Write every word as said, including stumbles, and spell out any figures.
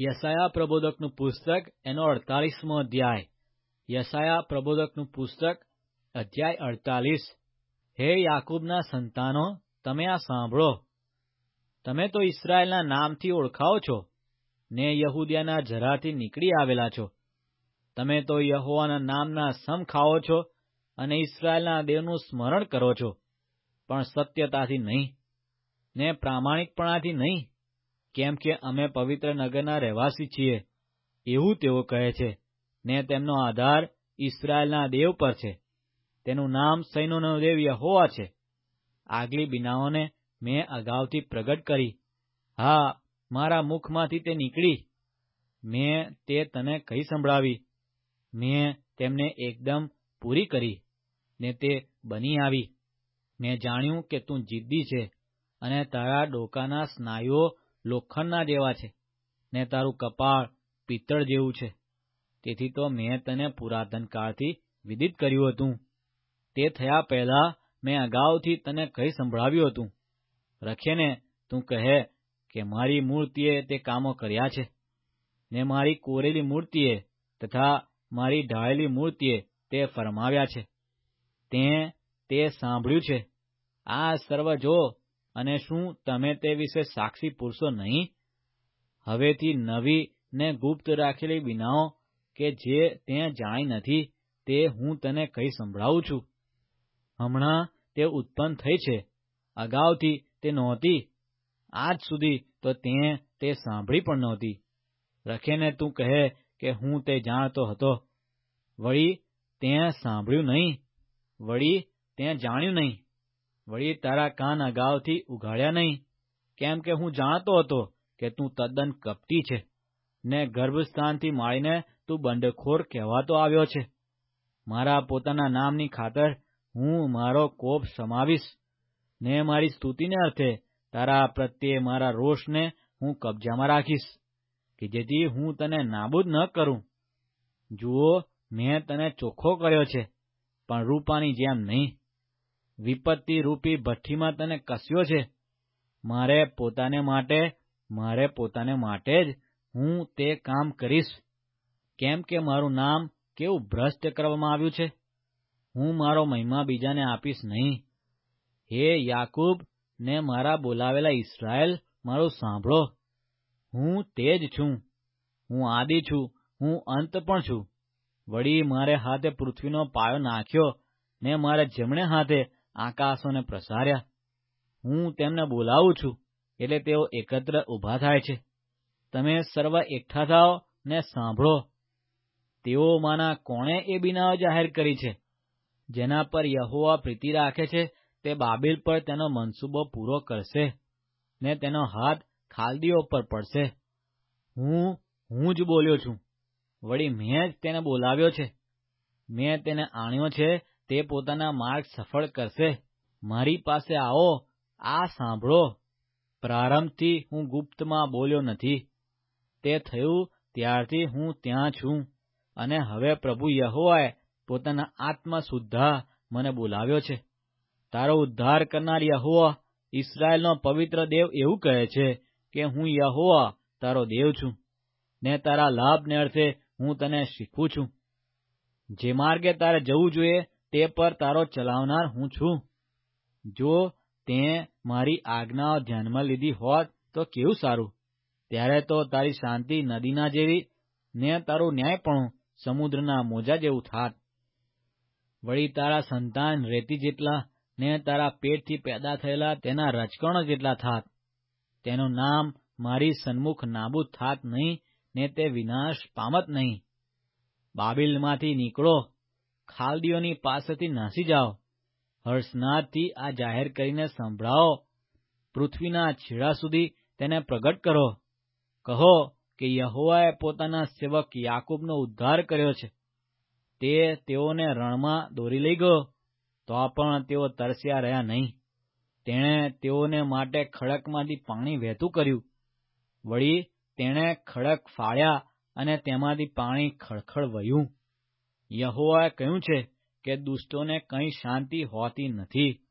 યશાયા પ્રબોધકનું પુસ્તક એનો અડતાલીસમો અધ્યાય. યશાયા પ્રબોધકનું પુસ્તક અધ્યાય અડતાલીસ. હે યાકૂબના સંતાનો, તમે આ સાંભળો. તમે તો ઇસ્રાયેલના નામથી ઓળખાવો છો ને યહૂદિયાના જરાથી નીકળી આવેલા છો. તમે તો યહોવાના નામના સમ ખાઓ છો અને ઇસ્રાયેલના દેવનું સ્મરણ કરો છો, પણ સત્યતાથી નહીં ને પ્રામાણિકપણાથી નહીં, કેમ કે અમે પવિત્ર નગરના રહેવાસી છીએ એવું તેઓ કહે છે, ને તેમનો આધાર ઇસ્રાયેલના દેવ પર છે. તેનું નામ સૈન્યોનો દેવ યહોવા છે. આગલી બીનાઓને મેં અગાઉથી પ્રગટ કરી, હા, મારા મુખમાંથી તે નીકળી. મેં તે તને કહી સંભળાવી. મેં તેમને એકદમ પૂરી કરી ને તે બની આવી. મેં જાણ્યું કે તું જિદ્દી છે અને તારા ડોકાના સ્નાયુઓ લોખંડના જેવા છે ને તારું કપાળ પિત્તળ જેવું છે. તેથી તો મેં તને પુરાતન કાળથી વિદિત કર્યું હતું. તે થયા પહેલા મેં અગાઉથી તને કહી સંભળાવ્યું હતું. રખેને તું કહે કે મારી મૂર્તિએ તે કામો કર્યા છે ને મારી કોરેલી મૂર્તિએ તથા મારી ઢાળેલી મૂર્તિએ તે ફરમાવ્યા છે. તે તે સાંભળ્યું છે. આ સર્વ જો, અને શું તમે તે વિશે સાક્ષી પૂરશો નહીં? હવેથી નવી ને ગુપ્ત રાખેલી બીનાઓ કે જે તે જાણી નથી, તે હું તને કહી સંભળાવું છું. હમણાં તે ઉત્પન્ન થઈ છે, અગાઉથી તે નહોતી, આજ સુધી તો તે તે સાંભળી પણ નહોતી. રખેને તું કહે કે હું તે જાણતો હતો. વળી તે સાંભળ્યું નહીં, વળી તે જાણ્યું નહીં, વળી તારા કાન અગાઉથી ઉઘાડ્યા નહીં, કેમ કે હું જાણતો હતો કે તું તદ્દન કપટી છે ને ગર્ભસ્થાનથી માંડીને તું બંડખોર કહેવાતો આવ્યો છે. મારા પોતાના નામની ખાતર હું મારો કોપ સમાવીશ ને મારી સ્તુતિને અર્થે તારા પ્રત્યે મારા રોષને હું કબજામાં રાખીશ, કે જેથી હું તને નાબૂદ ન કરું. જુઓ, મેં તને ચોખ્ખો કર્યો છે, પણ રૂપાની જેમ નહીં. વિપત્તિ રૂપી ભઠ્ઠીમાં તને કસ્યો છે. મારે પોતાને માટે મારે પોતાને માટે જ હું તે કામ કરીશ, કેમ કે મારું નામ કેવું ભ્રષ્ટ કરવામાં આવ્યું છે. હું મારો મહિમા બીજાને આપીશ નહીં. હે યાકૂબ ને મારા બોલાવેલા ઇસ્રાયેલ, મારું સાંભળો. હું તે જ છું. હું આદિ છું, હું અંત પણ છું. વળી મારે હાથે પૃથ્વીનો પાયો નાખ્યો ને મારે જમણે હાથે આકાશોને પ્રસાર્યા. હું તેમને બોલાવું છું એટલે તેઓ એકત્ર ઊભા થાય છે. તમે સર્વ એકઠા થાઓ ને સાંભળો. તેઓમાંના કોણે એ બીનાઓ જાહેર કરી છે? જેના પર યહોવા પ્રીતિ રાખે છે તે બાબેલ પર તેનો મનસૂબો પૂરો કરશે ને તેનો હાથ ખાલદીઓ પર પડશે. હું હું જ બોલ્યો છું, વળી મેં જ તેને બોલાવ્યો છે. મેં તેને આણ્યો છે, તે પોતાના માર્ગ સફળ કરશે. મારી પાસે આવો, આ સાંભળો. પ્રારંભથી હું ગુપ્તમાં બોલ્યો નથી. તે થયું ત્યારથી હું ત્યાં છું, અને હવે પ્રભુ યહોવાએ પોતાના આત્મા સુદ્ધા મને બોલાવ્યો છે. તારો ઉદ્ધાર કરનાર યહોવા, ઇસ્રાયેલનો પવિત્ર દેવ એવું કહે છે કે હું યહોવા તારો દેવ છું, ને તારા લાભને અર્થે હું તને શીખવું છું. જે માર્ગે તારે જવું જોઈએ તે પર તારો ચલાવનાર હું છું. જો તે મારી આજ્ઞાઓ ધ્યાનમાં લીધી હોત તો કેવું સારું. ત્યારે તો તારી શાંતિ નદીના જેવી ને તારું ન્યાયપણું સમુદ્રના મોજા જેવું થાત. વળી તારા સંતાન રેતી જેટલા ને તારા પેટથી પેદા થયેલા તેના રજકણો જેટલા થાત. તેનું નામ મારી સન્મુખ નાબૂદ થાત નહીં ને તે વિનાશ પામત નહીં. બાબેલમાંથી નીકળો, ખાલદીઓની પાસેથી નાસી જાઓ. હર્ષનાદથી આ જાહેર કરીને સંભળાવો. પૃથ્વીના છેડા સુધી તેને પ્રગટ કરો. કહો કે યહોવાએ પોતાના સેવક યાકૂબનો ઉદ્ધાર કર્યો છે. તે તેઓને રણમાં દોરી લઈ ગયો, તો પણ તેઓ તરસ્યા રહ્યા નહીં. તેણે તેઓને માટે ખડકમાંથી પાણી વહેતું કર્યું. વળી તેણે ખડક ફાડ્યા અને તેમાંથી પાણી ખળખળ વહ્યું. યહોવાએ કહ્યું છે કે દુષ્ટોને કંઈ શાંતિ હોતી નથી.